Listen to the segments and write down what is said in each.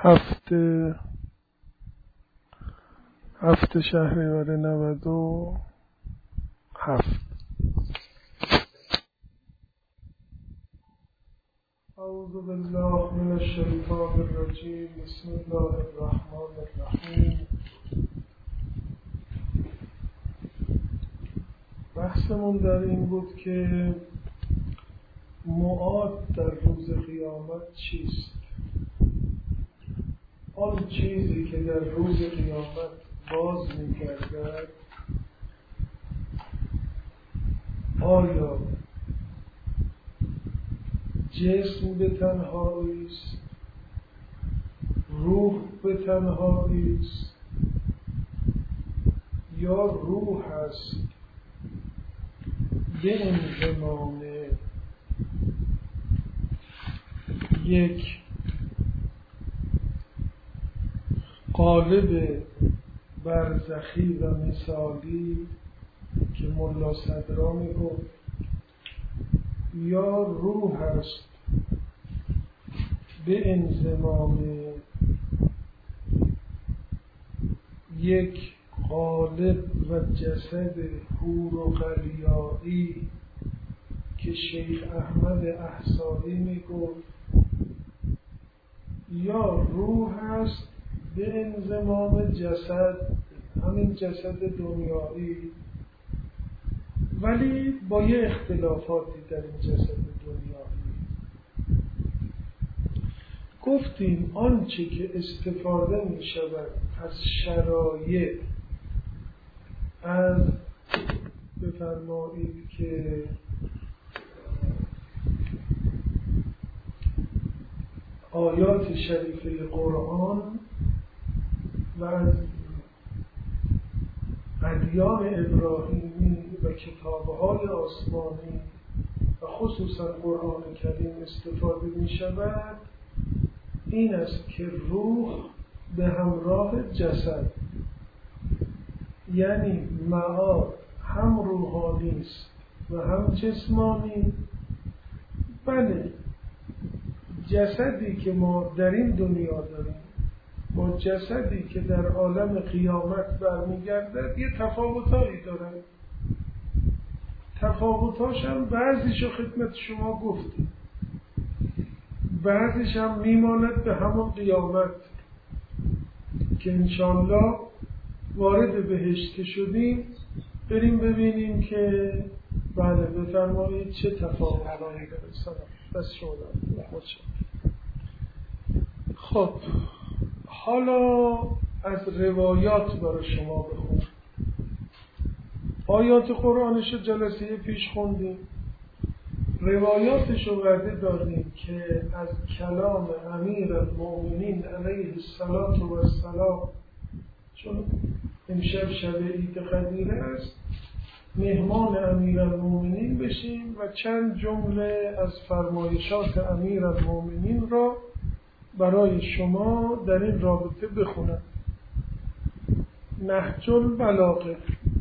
هفت شهریور 97. اعوذ بالله من الشیطان الرجیم. بسم الله الرحمن الرحیم. بحثمون در این بود که معاد در روز قیامت چیست؟ آن چیزی که در روز قیامت باز می‌گردد آیا جسم به تنهایی است، روح به تنهایی است، یا روح است به انضمام یک قالب برزخی و مثالی که ملا صدرا میگفت، یا روح است به انضمام یک قالب و جسد حور و قلیایی که شیخ احمد احصایی میگفت، یا روح است به انضمام جسد، همین جسد دنیایی، ولی با یه اختلافاتی در این جسد دنیایی. گفتیم آنچه که استفاده می شود از شرایع، از بفرمایید که آیات شریفه قرآن و از ادیان ابراهیمی و کتاب‌های آسمانی و خصوصا قرآن کریم استفاده می شود، این است که روح به همراه جسد، یعنی معاد هم روحانی است و هم جسمانی. بله، جسدی که ما در این دنیا داریم با جسدی که در عالم قیامت برمیگردد یه تفاوتایی داره. تفاوتاش هم بعضیشو خدمت شما گفتیم، بعضیش هم میماند به همون قیامت که انشاءالله وارد بهشت که شدیم بریم ببینیم که بله بفرمایید چه تفاوتایی داره. سلام بس شما خب حالا از روایات برای شما بخونم. آیات قرآنشو جلسه پیش خوندیم، روایاتشو ورده داریم که از کلام امیر المؤمنین علیه السلام، چون امشب شب عید قدیره است، مهمان امیر المؤمنین بشیم و چند جمله از فرمایشات امیر المؤمنین را برای شما در این رابطه بخونم. نهج البلاغه،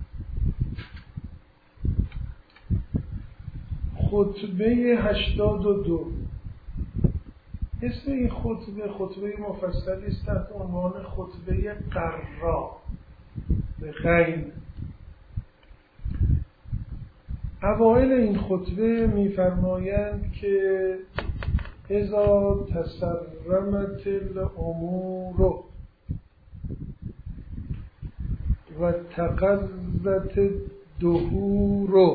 خطبه 82. اسم این خطبه مفصلی است تحت عنوان خطبه قرا به غین. اوائل این خطبه می‌فرمایند که اذا تسرمت الامور و تقضت الدهور،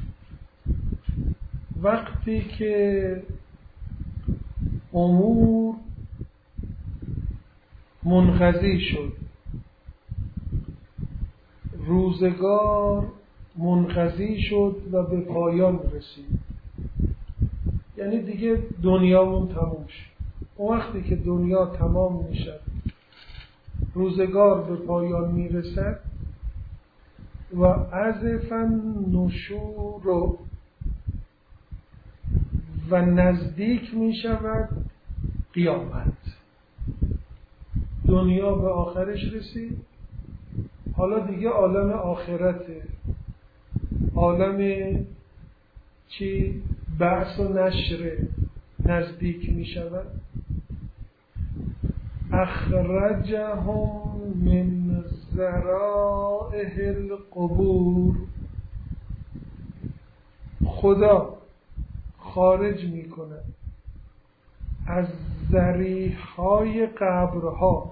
وقتی که امور منقضی شد، روزگار منقضی شد و به پایان رسید، یعنی دیگه دنیامون تموم شد. اون وقتی که دنیا تمام میشه، روزگار به پایان میرسد و ازفن نشور و نزدیک میشود قیامت. دنیا به آخرش رسید، حالا دیگه عالم آخرته، عالم چی؟ بعث و نشر نزدیک می شود. اخرجهم من ذرائح القبور، خدا خارج میکنه از ذریح‌های قبرها.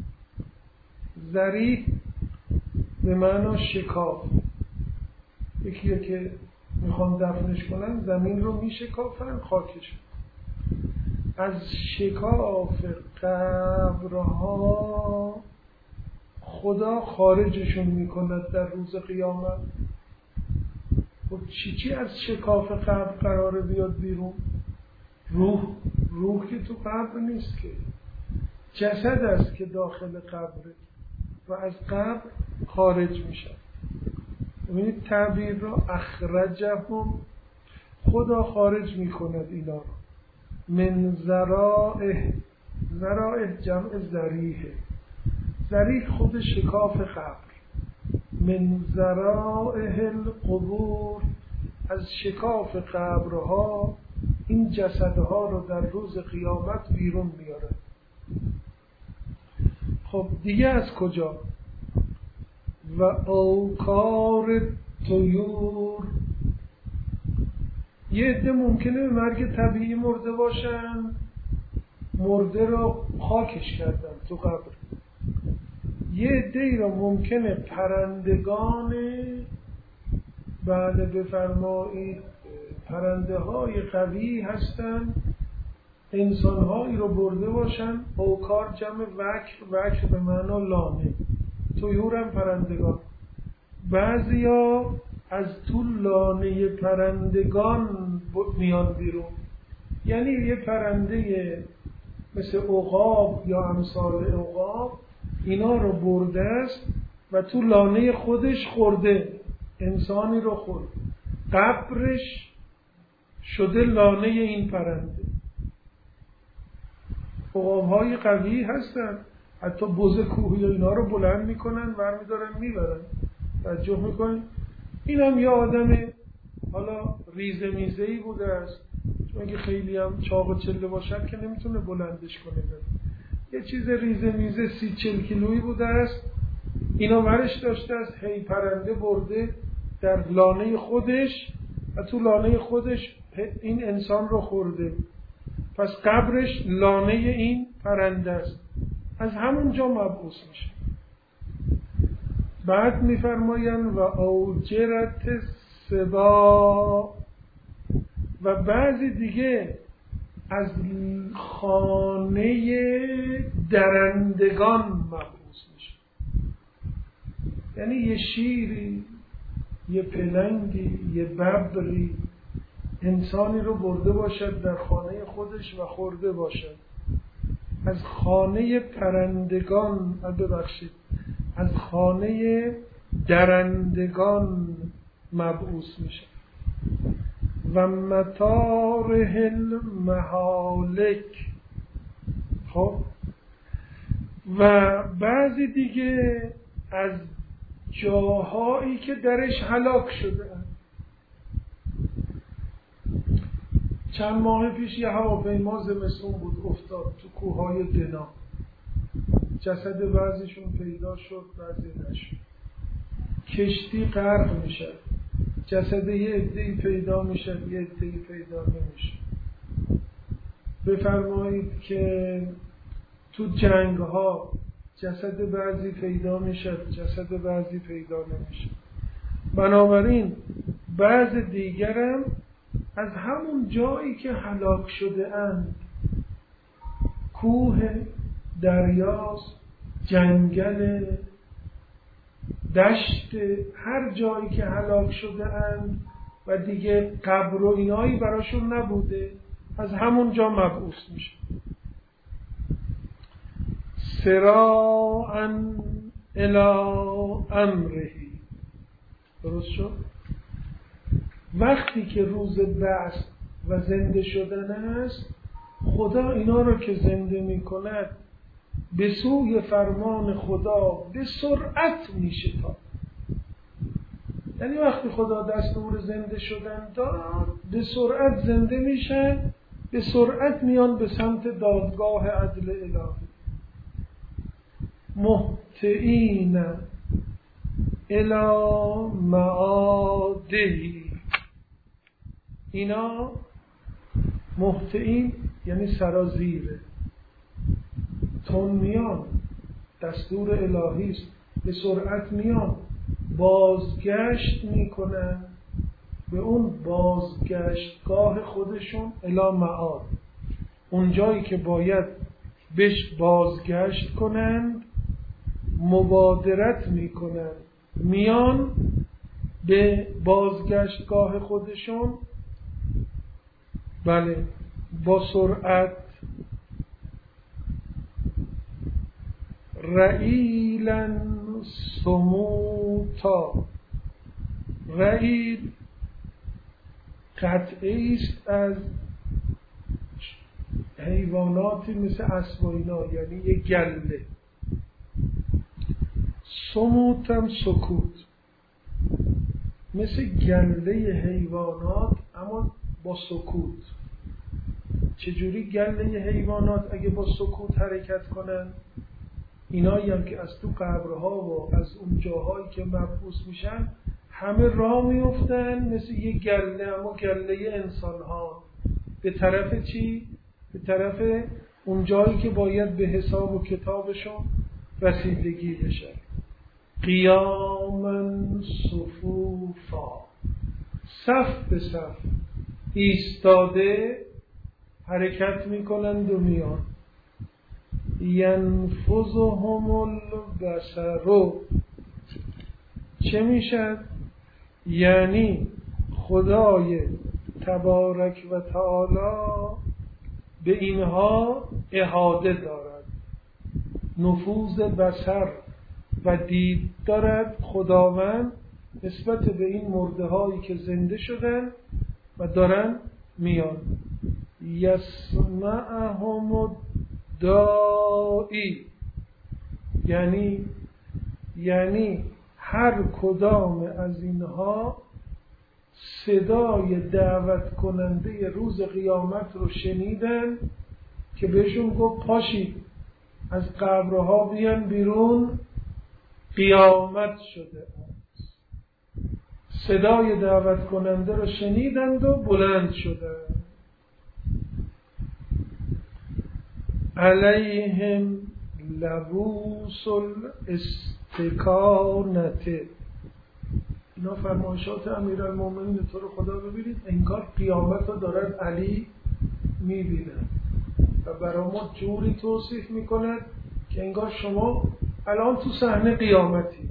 ذریح به معنی شکاف. یکیه که میخوان دفنش کنن زمین رو میشکافن، خاکش. از شکاف قبرها خدا خارجشون میکند در روز قیامت. خب چی از شکاف قبر قراره بیاد بیرون؟ روح که تو قبر نیست، که جسد است که داخل قبره و از قبر خارج میشه. ببینید تعبیر را، اخرجهم، خدا خارج میکند اینا رو. من ذرائح، ذرائح جمع ذریحه، ذریح خود شکاف قبر. من ذرائح القبور، از شکاف قبرها این جسدها رو در روز قیامت بیرون میاره. خب دیگه از کجا؟ و اوکار طیور، یه عده ممکنه به مرگ طبیعی مرده باشن، مرده رو خاکش کردن تو قبر. یه عده را ممکنه پرندگان، بله بفرمایید، پرنده های قوی هستن، انسان هایی رو برده باشن. اوکار جمع وکر، وکر به معنی لانه، طیور هم پرندگان. بعضیا از تو لانه پرندگان میان بیرون، یعنی یه پرنده مثل عقاب یا امثال عقاب اینا رو برده است و تو لانه خودش خورده، انسانی رو خورد، قبرش شده لانه این پرنده. عقاب‌های قوی هستن، حتی بز کوهی اینا رو بلند میکنن، برمیدارن میبرن. توجه میکنن این هم یه آدم حالا ریزه میزهی بوده است، چون اگه خیلی هم چاق و چله باشد که نمیتونه بلندش کنه. یه چیز ریزه میزه 30-40 کیلویی بوده است، اینا ورش داشته است، هی پرنده برده در لانه خودش و تو لانه خودش این انسان رو خورده، پس قبرش لانه این پرنده است، از همونجا مبعوث میشه. بعد میفرمایند و اوجرت سبا، و بعضی دیگه از خانه درندگان مبعوث میشه. یعنی یه شیری، یه پلنگی، یه ببری انسانی رو برده باشد در خانه خودش و خورده باشد، از خانه پرندگان، ببخشید، از خانه درندگان مبعوث میشه. و مطارح المهالک. خب و بعضی دیگه از جاهایی که درش هلاک شده. چند ماه پیش یه هواپیما زمستون بود، افتاد تو کوههای دنا. جسد بعضیشون پیدا شد، بعضی نشد. کشتی غرق میشه، جسد یه عده‌ای پیدا میشه، یه عده‌ای پیدا نمیشه. بفرمایید که تو جنگ ها جسد بعضی پیدا میشه، جسد بعضی پیدا نمیشه. بنابراین بعض دیگرم از همون جایی که هلاک شده اند، کوه، دریاست، جنگل، دشت، هر جایی که هلاک شده اند و دیگه قبر و اینایی براشون نبوده، از همون جا مبعوث میشه. سراعا الی امرهی. درست شد؟ وقتی که روز بعث و زنده شدن است، خدا اینا رو که زنده می کند به سوی فرمان خدا به سرعت می شتابد. یعنی وقتی خدا دستور زنده شدن داد، به سرعت زنده میشن، به سرعت میان به سمت دادگاه عدل الهی. مهطعین الی معاده. اینا مهطعین یعنی سرازیره، تون میان، دستور الهی است، به سرعت میان، بازگشت میکنن به اون بازگشتگاه خودشون، الی معاد، اون جایی که باید بهش بازگشت کنن، مبادرت میکنن، میان به بازگشتگاه خودشون، بله، با سرعت. رعیلا سموتا، رعیل قطعه است از حیواناتی مثل اسب و اینا، یعنی یک گله. سموت هم سکوت، مثل گله حیوانات اما با سکوت. چجوری گله حیوانات اگه با سکوت حرکت کنن؟ اینایی هم که از تو قبرها و از اون جاهایی که مبعوث میشن همه راه میفتن مثل یک گله، اما گله انسان ها، به طرف چی؟ به طرف اون جایی که باید به حساب و کتابشون رسیدگی بشه. قیاما صفوفا، صف به صف ایستاده حرکت میکنند و میان. ینفذهم البصر، چه میشد؟ یعنی خدای تبارک و تعالی به اینها احاطه دارد، نفوذ بصر و دید دارد خداوند نسبت به این مرده هایی که زنده شدن و دارن میان. یسمعهم دائی، یعنی هر کدام از اینها صدای دعوت کننده روز قیامت رو شنیدن که بهشون گفت پاشید از قبرها بیان بیرون، قیامت شده است. صدای دعوت کننده رو شنیدند و بلند شدند. علیهم لبوس الاستکانت. اینا فرمایشات امیرالمومنین تو رو خدا ببینید، انگار قیامت رو دارن علی میبینن و برای ما جوری توصیف میکنن که انگار شما الان تو صحنه قیامتی.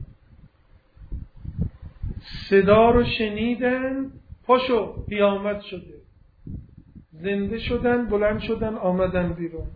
صدا رو شنیدن، پاشو قیامت شده، زنده شدن، بلند شدن، آمدن بیرون.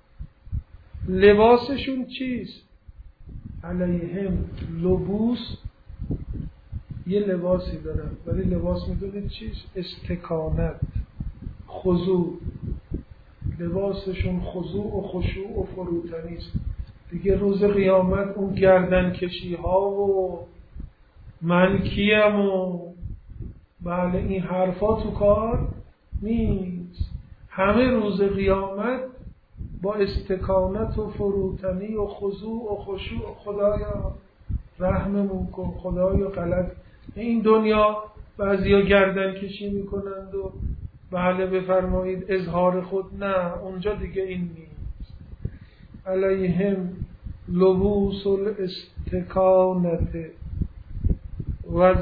لباسشون چیست؟ علیهم لبوس، یه لباسی دارن، ولی لباس میدونید چیست؟ استکانت، خضوع. لباسشون خضوع و خشوع و فروتنی است. دیگه روز قیامت اون گردن کشی ها و من کیم و بله این حرفا تو کار نیست. همه روز قیامت با استکانت و فروتنی و خضوع و خشوع. خدایا رحممون کن، خدایا غلط. این دنیا بعضیا گردن کشی میکنند و بله بفرمایید اظهار خود، نه اونجا دیگه این نیست. علیهم لبوس الاستکانت و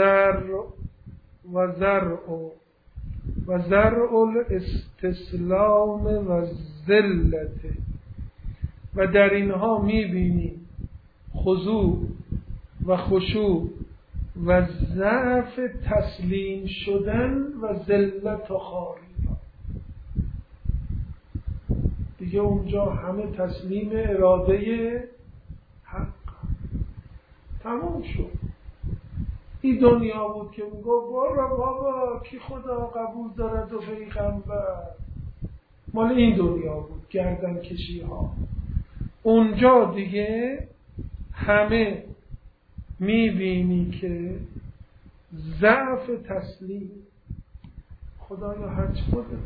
زرع الاستسلام و ذلت. و در اینها میبینی خضوع و خشوع و ضعف تسلیم شدن و ذلت و خواری. دیگه اونجا همه تسلیم اراده حق، تمام شد. این دنیا بود که میگو برو بابا کی خدا قبول دارد و پیغمبر، مال این دنیا بود، گردن کشی ها. اونجا دیگه همه میبینی که ضعف تسلیم. خدایا هرچی بوده،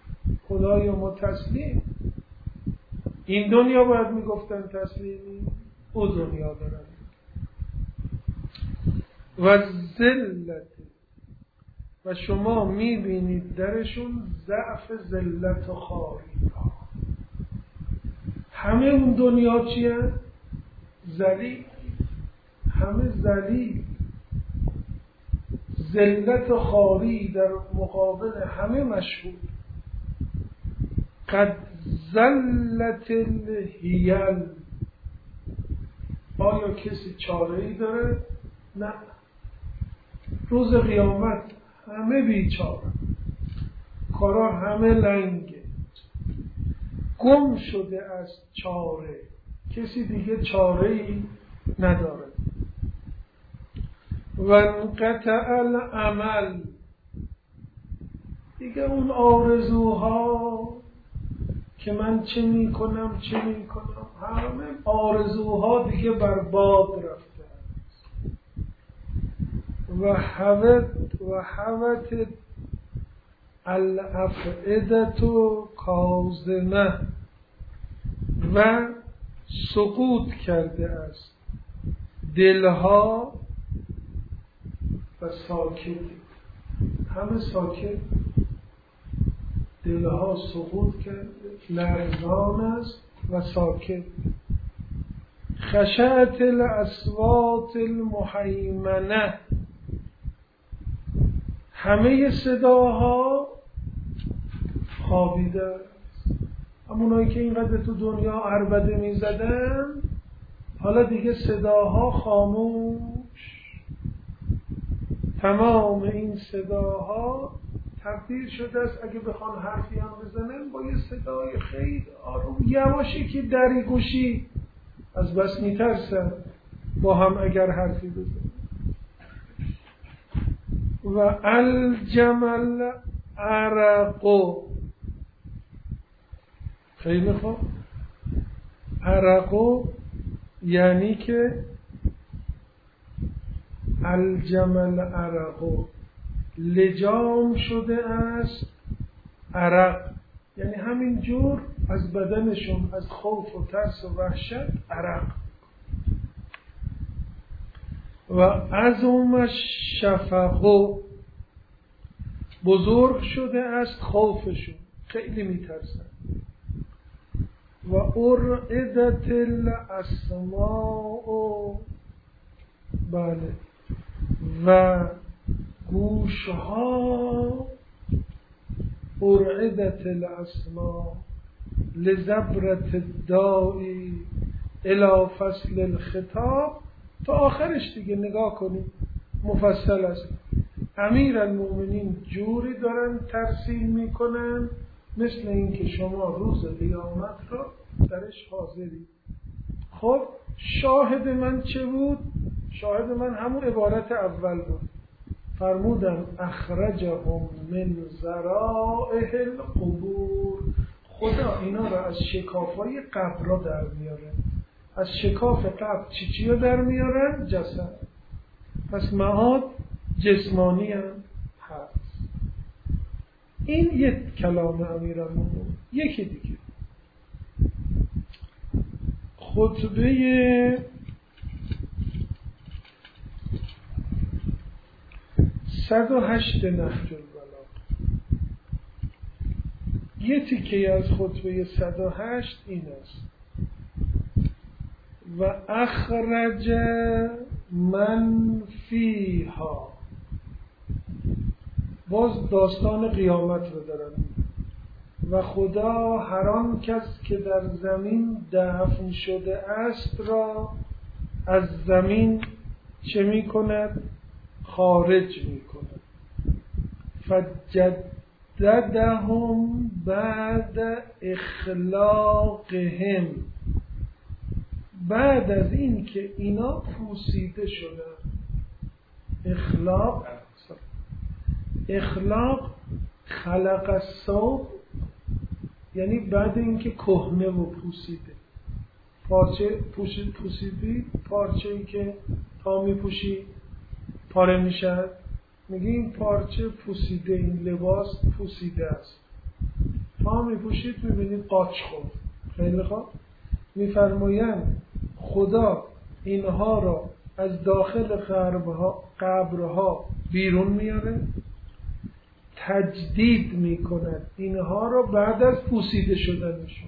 خدایا ما تسلیم. این دنیا باید میگفتن تسلیمی، او دنیا دارن. و ذلت، و شما میبینید درشون ضعف، ذلت و خواری. همه اون دنیا چیه؟ ذلیل، همه ذلیل، ذلت و خواری در مقابل همه مشهود. قد ذلت الحیل، آیا کسی چاره‌ای داره؟ نه. روز قیامت همه بیچاره، کارا همه لنگه، گم شده از چاره، کسی دیگه چاره‌ای نداره. و انقطع العمل، دیگه اون آرزوها که من چه میکنم همه آرزوها دیگه برباد رفته. و حوت الافئدة کاظمه، و سقوط کرده است دلها و ساکت، همه ساکت، دلها سقوط کرده، لرزان است و ساکت. خشعت الاصوات المهیمنه، همه صداها خوابیده است. همونایی که اینقدر تو دنیا عربده می زدن، حالا دیگه صداها خاموش. تمام این صداها تبدیل شده است، اگه بخوان حرفی هم بزنن با یه صدای خیلی آروم یواشی که دری گوشی از بس میترسن با هم اگر حرفی بزنن. و الجمل عرقو، خیلی خوب، عرقو یعنی که الجمل عرقو لجام شده است، عرق یعنی همین جور از بدنشون از خوف و ترس و وحشت عرق. و عظم الشفق، بزرگ شده است خوفشون، خیلی میترسن. و ارعدت الاسماء، بله، و گوشها ارعدت الاسماء لزبرت الداعی الی فصل الخطاب، تا آخرش دیگه نگاه کنید مفصل است. امیرالمومنین جوری دارن ترسیل میکنن مثل اینکه شما روز قیامت رو درش حاضری. خب شاهد من چه بود؟ شاهد من همون عبارت اول بود، فرمودن اخرجهم من ذرائح القبور، خدا اینا رو از شکافای قبرها در میاره. از شکاف قبر چی رو در میارن؟ جسد. پس معاد جسمانی هم هست. این یک کلام امیرالمومنین. یکی دیگه خطبه 108 نهج البلاغه، یه تیکه از خطبه 108 این است: و اخرج من فیها، باز داستان قیامت رو دارن. و خدا هر آن کس که در زمین دفن شده است را از زمین چه می کند؟ خارج می کند. فجددهم بعد اخلاقهم، بعد از این که اینا پوسیده شدن. اخلاق خلق الثوب یعنی بعد اینکه کهنه و پوسیده، پارچه پوسیدی، پارچه‌ای که تا میپوشی پاره میشه، میگه این پارچه پوسیده، این لباس پوسیده است، تا میپوشید میبینید قاچ خورد. خیلی خوب، میفرمایند خدا اینها را از داخل قبرها بیرون میاره، تجدید میکند اینها را بعد از پوسیده شدنشون.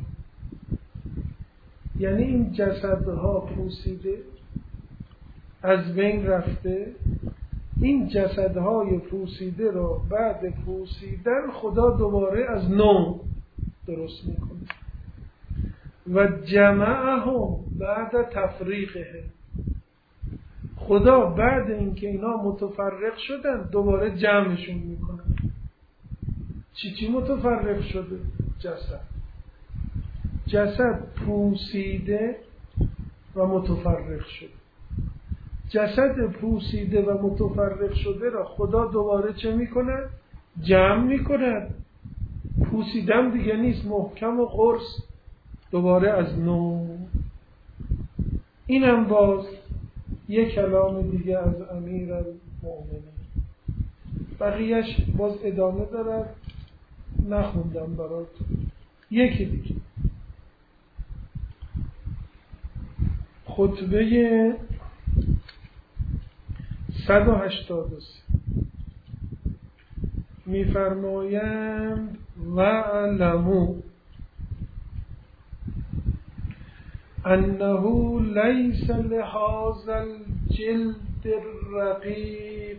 یعنی این جسدها پوسیده از بین رفته، این جسدهای پوسیده را بعد پوسیدن خدا دوباره از نو درست میکنه. و جمعهم بعد تفریقه، خدا بعد اینکه اینا متفرق شدن دوباره جمعشون میکنه. چی متفرق شده؟ جسد پوسیده و متفرق شده. جسد پوسیده و متفرق شده را خدا دوباره چه میکنه؟ جمع میکنه. پوسیدن دیگه نیست، محکم و قرص دوباره از نو. اینم باز یک کلام دیگه از امیرالمومنین. بقیهش باز ادامه دارد، نخوندم براتون. یکی دیگه خطبه 183 میفرمایند وَاعْلَمُوا أنه ليس لهذا الجلد الرقيق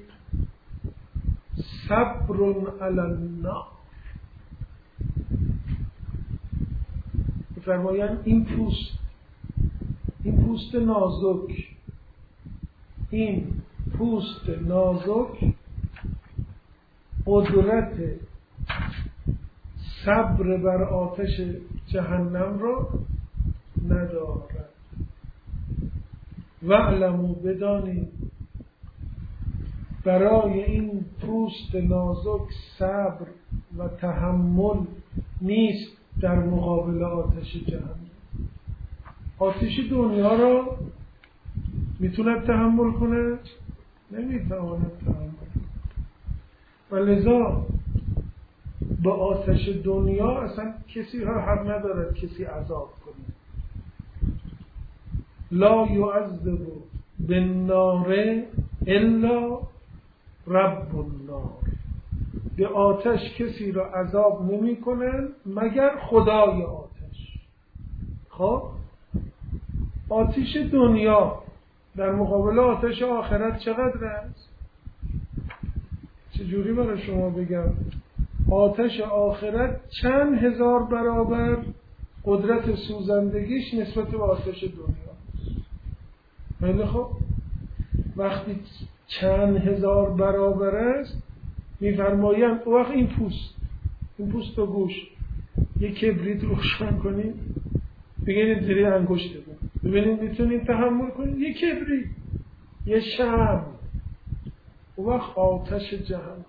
صبر على النار. میفرمایند این پوست نازک، این پوست نازک قدرت صبر بر آتش جهنم را ندارد. وَاعْلَمُوا بدانید برای این پوست نازک صبر و تحمل نیست در مقابل آتش جهنم. آتش دنیا را میتوند تحمل کنه؟ نمیتواند تحمل کنه. و لذا با آتش دنیا اصلا کسی را حق ندارد کسی عذاب کنه. لا یعذب بالنار الا رب النار. به آتش کسی را عذاب نمی کنن مگر خدای آتش. خب آتش دنیا در مقابل آتش آخرت چقدر است؟ چجوری برای شما بگم؟ آتش آخرت چند هزار برابر قدرت سوزندگیش نسبت به آتش دنیا. خیلی خب وقتی چند هزار برابر است میفرمایند او وقت این پوست و گوش یک کبریت روشن کنید بگیرید زیر انگشتتون ببینید میتونید تحمل کنید. یک کبریت، یه شمع، او وقت آتش جهنم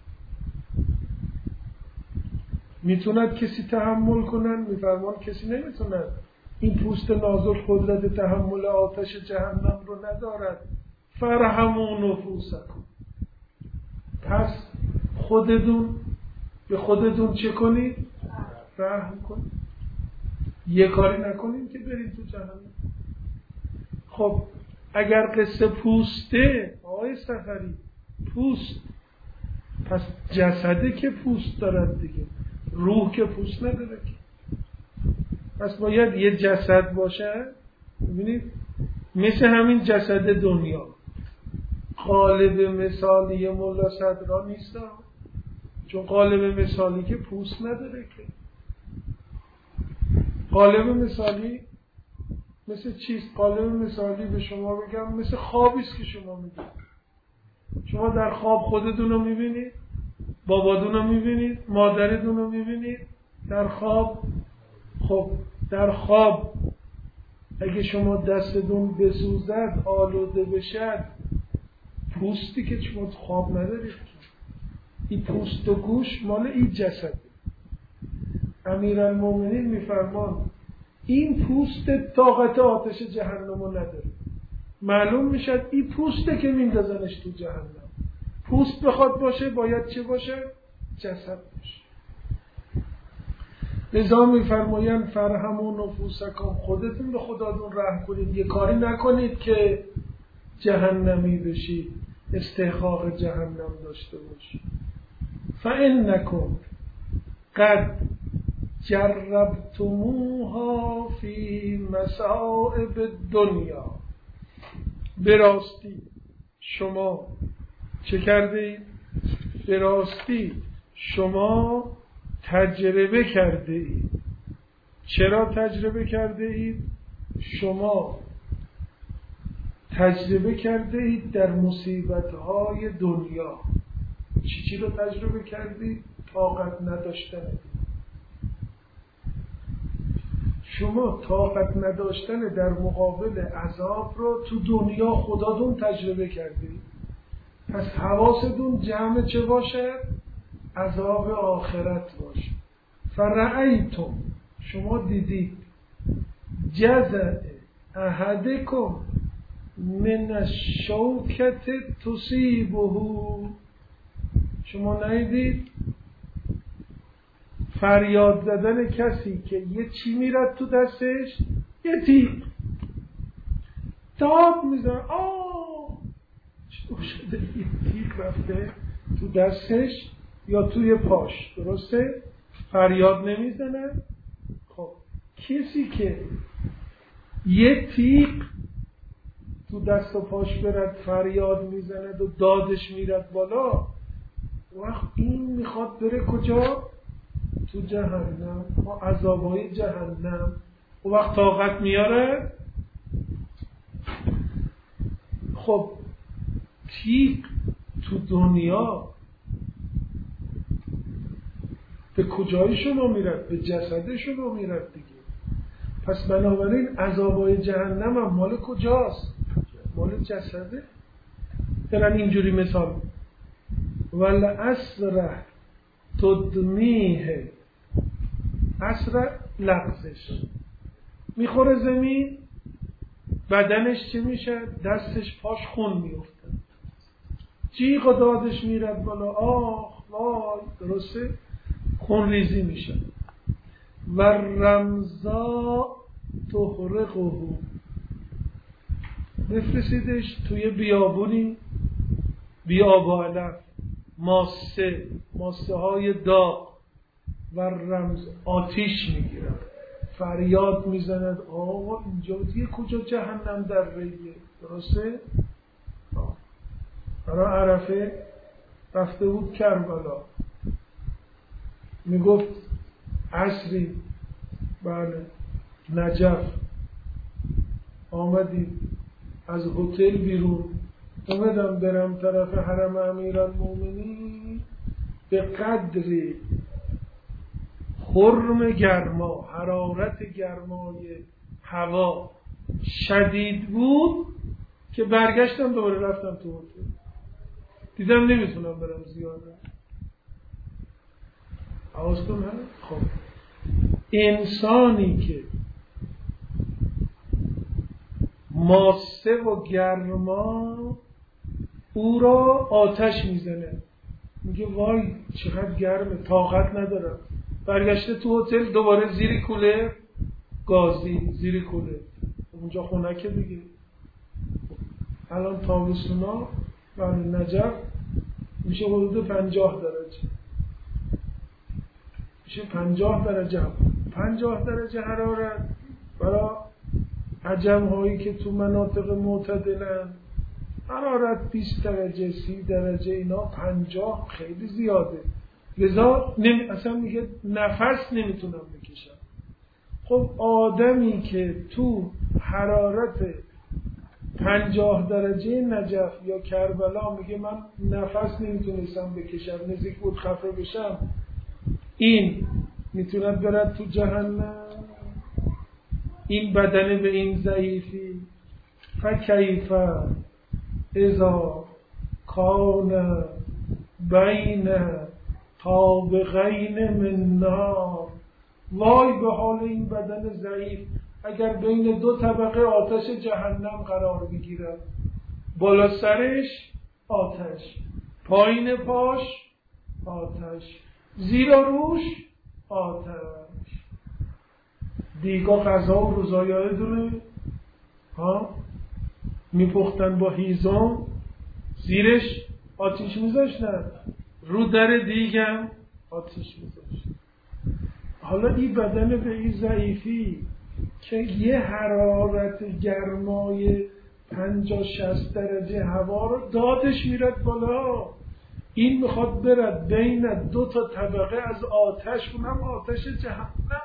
میتوند کسی تحمل کنن؟ میفرمان کسی نمیتوند. این پوست نازک قدرت تحمل آتش جهنم رو ندارد. فرحموا نفوسکم، پس به خودتون چه کنید؟ رحم کنید. یه کاری نکنید که برید تو جهنم. خب اگر قصه پوسته آقای سفری، پوست، پس جسده که پوست دارد دیگه، روح که پوست نداره که. پس باید یه جسد باشه. ببینید مثل همین جسد دنیا قالب مثالی مولا صدرا نیست، چون قالب مثالی که پوست نداره که. قالب مثالی مثل چیست؟ قالب مثالی به شما بگم مثل خوابیست که شما میدید. شما در خواب خودتون رو میبینید، باباتون رو میبینید، مادرتون رو میبینید در خواب. خب در خواب اگه شما دستتون بسوزد، آلوده بشد، پوستی که شما خواب ندارید، این پوست و گوش مال این جسد. امیرالمومنین میفرمان این پوست طاقت آتش جهنم رو نداره. معلوم میشد این پوسته که میندازنش تو جهنم. پوست بخواد باشه باید چه باشه؟ جسد باشه. لذا میفرمایند فرهموا نفوسکم، خودتون به خداتون رحم کنید، یه کاری نکنید که جهنمی بشید، استحقاق جهنم داشته باشید. فانکم قد جربتموها فی مصائب الدنیا، به راستی شما چه کرده اید؟ به راستی شما تجربه کرده اید. چرا تجربه کرده اید؟ شما تجربه کرده اید در مصیبت‌های دنیا. چی رو تجربه کردید؟ طاقت نداشتن. شما طاقت نداشتن در مقابل عذاب رو تو دنیا خداتون تجربه کردید. پس حواستون جمع چه باشه؟ عذاب آخرت باشه. فرأیتم، شما دیدید جزع احدکم من الشوکة تصیبه، شما ندیدید فریاد زدن کسی که یه چی میرد تو دستش؟ یه تیغ داد میزن، چطور شده یه تیغ رفته تو دستش یا توی پاش، درسته؟ فریاد نمیزنه. خب کسی که یه تیغ تو دست و پاش برد فریاد میزند و دادش میرد بالا، وقت این میخواد بره کجا؟ تو جهنم، با عذابهای جهنم. و وقت طاقت میاره. خب تیغ تو دنیا به کجای شما میرد؟ به جسد شما میرد دیگه. پس بنابراین عذابهای جهنم هم مال کجاست؟ مال جسده. دارن اینجوری مثال والعصر تدمیه، عصر لغزش، میخوره زمین، بدنش چه میشه؟ دستش پاش خون میفته، جیغ و دادش میرد بالا، آخ وای، درسته؟ خون ریزی میشه. و رمزا تحرقه، بفرستیدش توی بیابونی، بیاب و علف، ماسه های داغ، و رمز آتیش میگیرد، فریاد میزند آقا اینجا دیگه کجا جهنم در ریه، درسته؟ برای عرفه رفته بود کربلا، میگفت عصری بله نجف آمدیم از هتل بیرون، اومدم برم طرف حرم امیرالمومنین، به قدری حرم گرما، حرارت گرمای هوا شدید بود که برگشتم دوباره رفتم تو هتل، دیدم نمیتونم برم زیاده. حواس کن. خب انسانی که ماسه و گرما او را آتش میزنه، میگه وای چقدر گرمه، طاقت ندارم، برگشته تو هتل دوباره زیر کولر گازی، زیر کولر، اونجا خنکه دیگه. الان تابستونا و نجف میشه حدود 50 درجه، میشه 50 درجه حرارت. برای عجم هایی که تو مناطق معتدلن حرارت 20 درجه 30 درجه، اینا 50 خیلی زیاده، لذا اصلا میگه نفس نمیتونم بکشم. خب آدمی که تو حرارت 50 درجه نجف یا کربلا میگه من نفس نمیتونستم بکشم، نزدیک بود خفه بشم، این میتوند برد تو جهنم؟ این بدن به این ضعیفی؟ فکیف اذا کان بین طابقین من نار، وای به حال این بدن ضعیف اگر بین دو طبقه آتش جهنم قرار بگیرد، بالا سرش آتش، پایین پاش آتش، زیر و روش آتش. دیگا غذا و روزایه دونه میپختن با هیزم، زیرش آتیش میذاشتن، رو در دیگم آتیش میذاشتن. حالا این بدن به این ضعیفی که یه حرارت گرمای 50-60 درجه هوا رو دادش میرد بالا، این میخواد برد بین 2 طبقه از آتش، اونم آتش جهنم.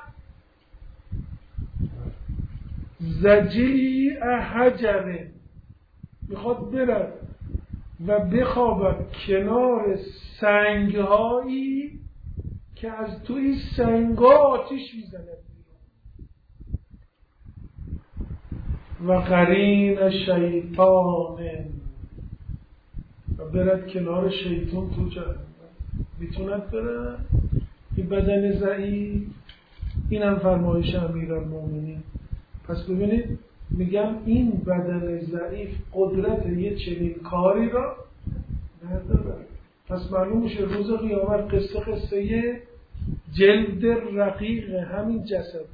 زجی حجر، میخواد برد و بخوابد کنار سنگهایی که از توی سنگا آتش میزند و قرین شیطان، و برد کنار شیطان تو جهنم. میتوند برد این بدن ضعیف؟ این هم فرمایش امیرالمومنین. پس ببینید میگم این بدن ضعیف قدرت یه چنین کاری را نداره. پس معلوم میشه روز قیامت قصه جلد رقیق همین جسد.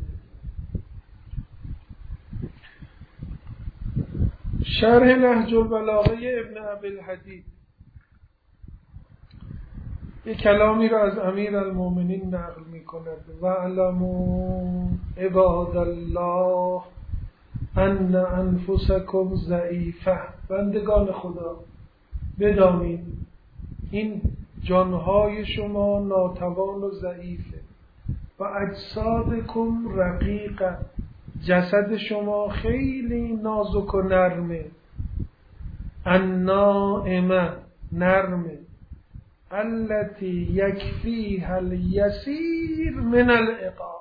شرح نهج البلاغه ابن ابی‌الحدید یک کلامی را از امیرالمومنین نقل می کند: وَاعْلَمُوا عباد الله ان انفسکم ضعیفه. بندگان خدا بدانید این جانهای شما ناتوان و ضعیفه. و اجسادکم رقیقه، جسد شما خیلی نازک و نرمه. النائمه، نرمه. التي یکفیها الیسیر من العقاب،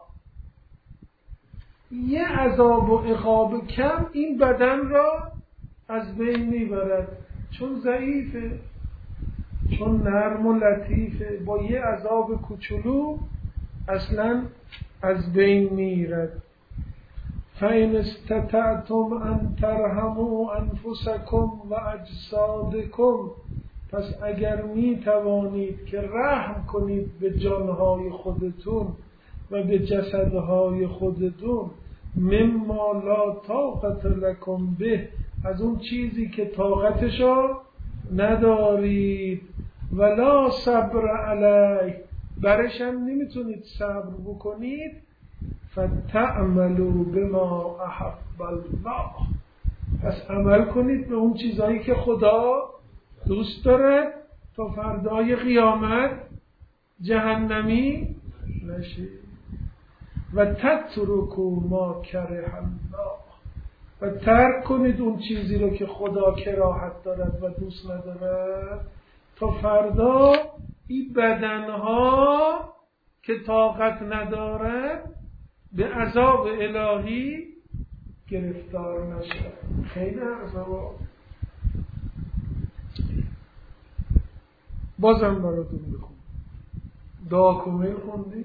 یه عذاب و عقاب کم این بدن را از بین میبرد، چون ضعیفه، چون نرم و لطیفه، با یه عذاب کوچولو اصلا از بین میرد. فَإِنْ اسْتَطَعْتُمْ أَنْ تَرْحَمُوا أَنفُسَكُمْ وَأَجْسَادَكُمْ، پس اگر می توانید که رحم کنید به جانهای خودتون و به جسدهای خودتون، مما لا طاقت لکم به، از اون چیزی که طاقتشو ندارید، ولا صبر علیه، برش هم نمیتونید صبر بکنید، فتعملوا بما احب الله، پس عمل کنید به اون چیزایی که خدا دوست دارد تا فردای قیامت جهنمی نشید. و تترکوا ما کره الله، و ترک کنید اون چیزی رو که خدا کراهت دارد و دوست ندارد، تا فردا این بدنها که طاقت ندارد به عذاب الهی گرفتار نشد. خیلی عذاب. بازم براتون بخون. دعا کامل خوندی؟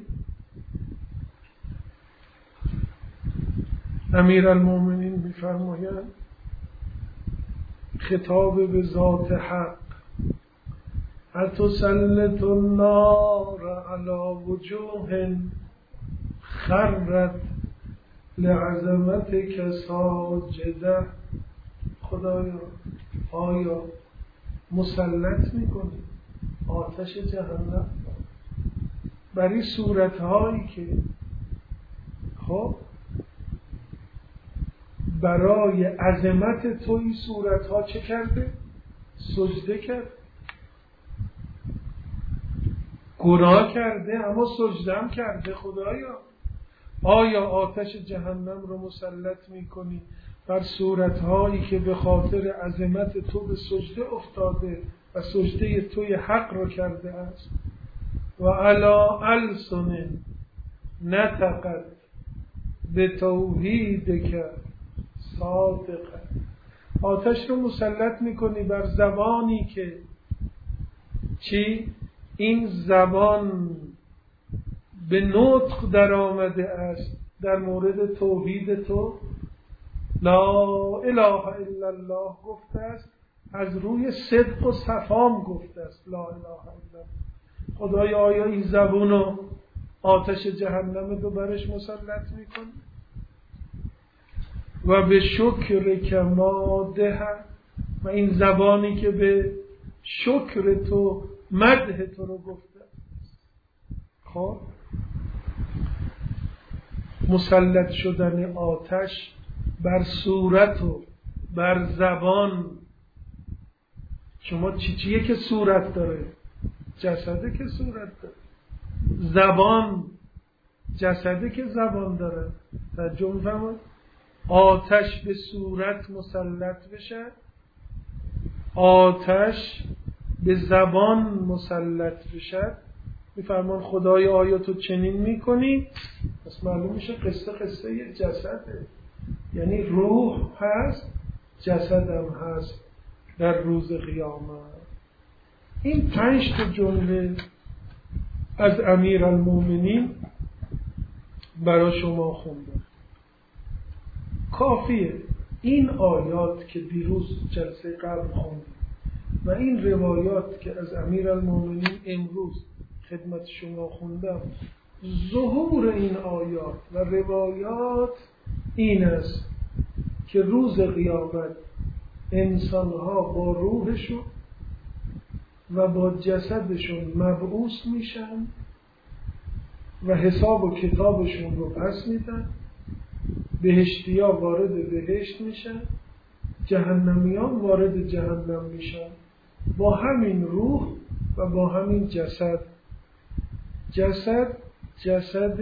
امیرالمومنین می‌فرمایند خطاب به ذات حق: اتسلط النار علی وجوه خرت لعظمتک ساجده. خدایا آیا مسلط میکنی آتش جهنم برای صورتهایی که خب برای عظمت تو این صورتها چه کرده؟ سجده کرد، گناه کرده اما سجده هم کرده. خدایا آیا آتش جهنم رو مسلط میکنی بر صورتهایی که به خاطر عظمت تو به سجده افتاده و سجده توی حق رو کرده است؟ و علی السن نطقت به توحیدک صادقه. آتش رو مسلط میکنی بر زبانی که چی؟ این زبان به نطق در آمده است در مورد توحید تو، لا اله الا الله گفته است، از روی صدق و صفام گفته است لا اله الا الله. خدایا آیا این زبونو آتش جهنم رو برش مسلط میکنی؟ و به شکر کما ده، و این زبانی که به شکر تو مدح تو رو گفته. خب مسلط شدن آتش بر صورت و بر زبان. شما چیه که صورت داره؟ جسده که صورت داره. زبان جسده که زبان داره. ترجمه می‌فرمایید آتش به صورت مسلط بشه، آتش به زبان مسلط بشه. میفرمان خدای آیا تو چنین میکنی؟ پس معلوم میشه قصه یه جسده، یعنی روح هست جسدم هست در روز قیامت. این 5 تا جمله از امیرالمومنین برای شما خوندم، کافیه. این آیات که دیروز جلسه قبل خوندیم و این روایات که از امیرالمومنین امروز خدمت شما خوندم، ظهور این آیات و روایات این است که روز قیامت انسانها با روحشون و با جسدشون مبعوث میشن و حساب و کتابشون رو پس میدن. بهشتیا وارد بهشت میشن، جهنمیان وارد جهنم میشن با همین روح و با همین جسد. جسد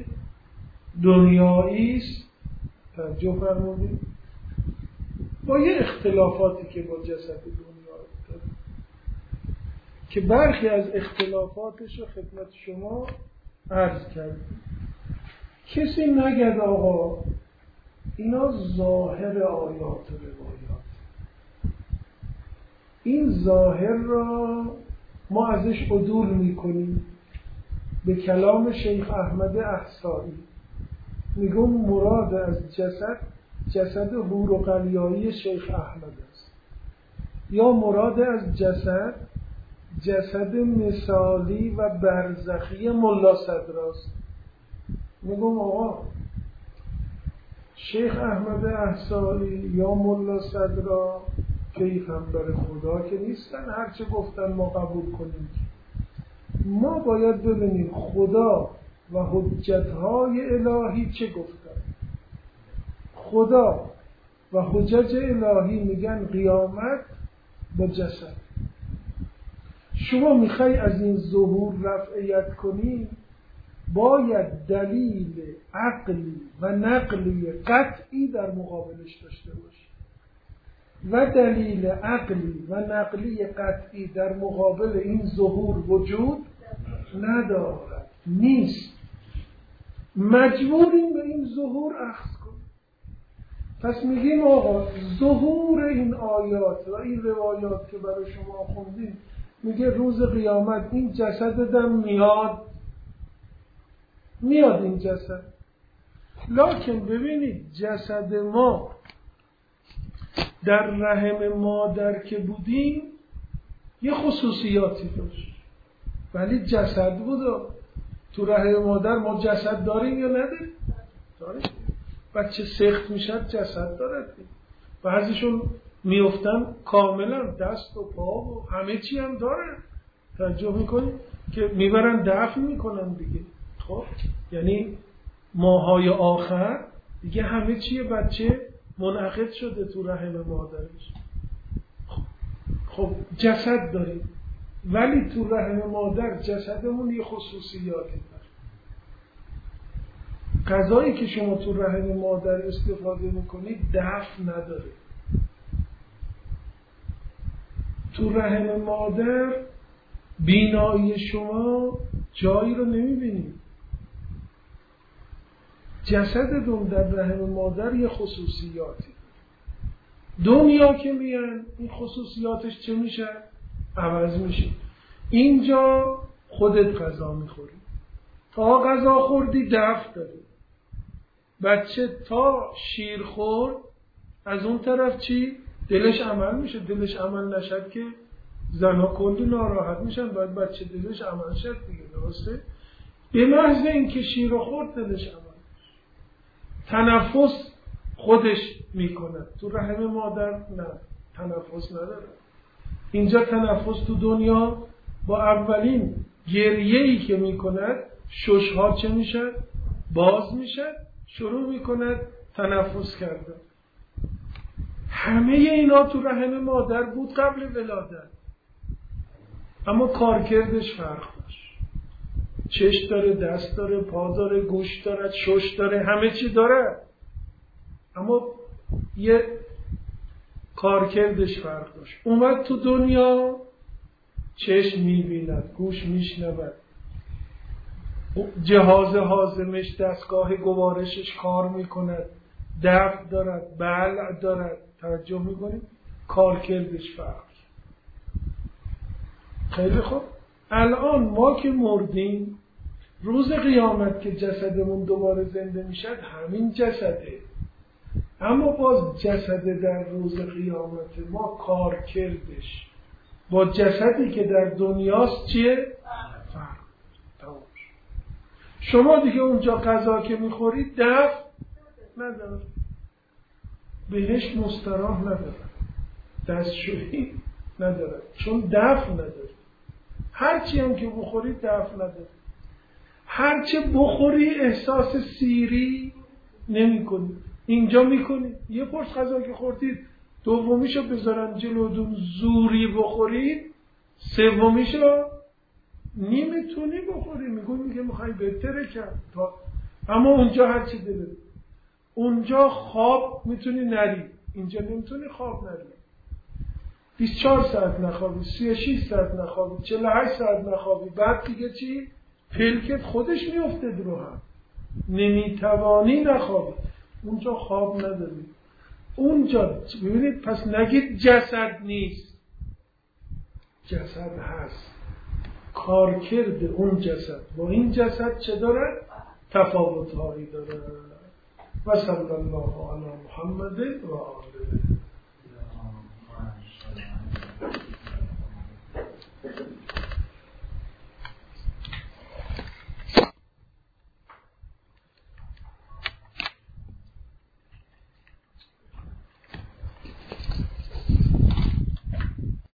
دنیایی است، توجه فرمودید، با یه اختلافاتی که با جسد دنیایی داره که برخی از اختلافاتش رو خدمت شما عرض کردیم. کسی نگد آقا اینا ظاهر آیات و روایات، این ظاهر را ما ازش عدول میکنیم. به کلام شیخ احمد احصایی میگم مراد از جسد حور و قلیایی شیخ احمد است، یا مراد از جسد مثالی و برزخی ملا صدراست. میگم آقا شیخ احمد احصایی یا ملا صدرا پیغمبر خدا که نیستن هرچه گفتن ما قبول کنیم. ما باید ببینیم خدا و حجتهای الهی چه گفتن. خدا و حجج الهی میگن قیامت با جسد. شما میخوای از این ظهور رفعیت کنی، باید دلیل عقلی و نقلی قطعی در مقابلش داشته باشی و دلیل عقلی و نقلی قطعی در مقابل این ظهور وجود ندارد، نیست. مجبوریم به این ظهور اخذ کنیم. پس میگیم آقا ظهور این آیات و این روایات که برای شما خوندیم میگه روز قیامت این جسد دم میاد این جسد. لکن ببینید جسد ما در رحم مادر که بودیم یه خصوصیاتی داشت، ولی جسد بود. تو رحم مادر ما جسد داریم یا نداریم؟ داریم. بچه سخت میشد جسد دارد، بعضیشون میفتن کاملا دست و پا و همه چی هم داره. توجه میکنید که میبرن دفن میکنن دیگه. خب یعنی ماهای آخر دیگه همه چی بچه منعقد شده تو رحم مادرش. خب جسد داریم، ولی تو رحم مادر جسدمون یه خصوصیاتی داره. غذایی که شما تو رحم مادر استفاده میکنید دفع نداره. تو رحم مادر بینایی شما جایی رو نمیبینید. جسدتون در رحم مادر یه خصوصیاتی داره. دنیا که میان این خصوصیاتش چه میشه؟ عوض میشه. اینجا خودت غذا میخوری، تا غذا خوردی دفع داری. بچه تا شیر خورد از اون طرف چی؟ دلش عمل میشه. دلش عمل نشد که زنها کلی ناراحت میشن، باید بچه دلش عمل شد دیگه. درسته؟ به محض اینکه شیر خورد دلش عمل میشه. تنفس خودش میکند. تو رحم مادر نه، تنفس نداره. اینجا تنفس تو دنیا با اولین گریه‌ای که میکند شش‌ها چه میشد؟ باز میشد، شروع میکند تنفس کردن. همه اینا تو رحم مادر بود قبل ولادت، اما کارکردش فرق داشت. چشم داره، دست داره، پا داره، گوش داره، شش داره، همه چی داره، اما یه کارکردش فرق داشت. اومد تو دنیا، چشم میبیند، گوش میشنود، جهاز هاضمش، دستگاه گوارشش کار میکند، دفع دارد، بلع دارد. توجه میکنید؟ کارکردش فرق. خیلی خوب. الان ما که مردیم، روز قیامت که جسدمون دوباره زنده میشد همین جسده، اما باز جسد در روز قیامت ما کارکردش با جسدی که در دنیاست چیه؟ فرق. شما دیگه اونجا غذا که میخورید دفع نداره، بهش مستراح نداره، دستشویی نداره، چون دفع نداره. هرچی هم که بخورید دفع نداره. هرچی بخوری احساس سیری نمی کنید. اینجا میکنید. یه قرص غذا که خوردید دومیشو بذارن جلودون زوری بخورید، سومیشو نمیتونی بخوری. میگه میخوای بهتره کرد. اما اونجا هرچی دلت، اونجا خواب میتونی نری، اینجا نمیتونی خواب نری. 24 ساعت نخوابی، 36 ساعت نخوابی، 48 ساعت نخوابی، بعد دیگه چی؟ پلکت خودش میفته رو هم، نمیتوانی نخوابی. اونجا خواب نداری. اونجا ببینید، پس نگید جسد نیست، جسد هست. کارکرد اون جسد با این جسد چه داره؟ تفاوت‌هایی داره. و صلی الله علی محمد و آله.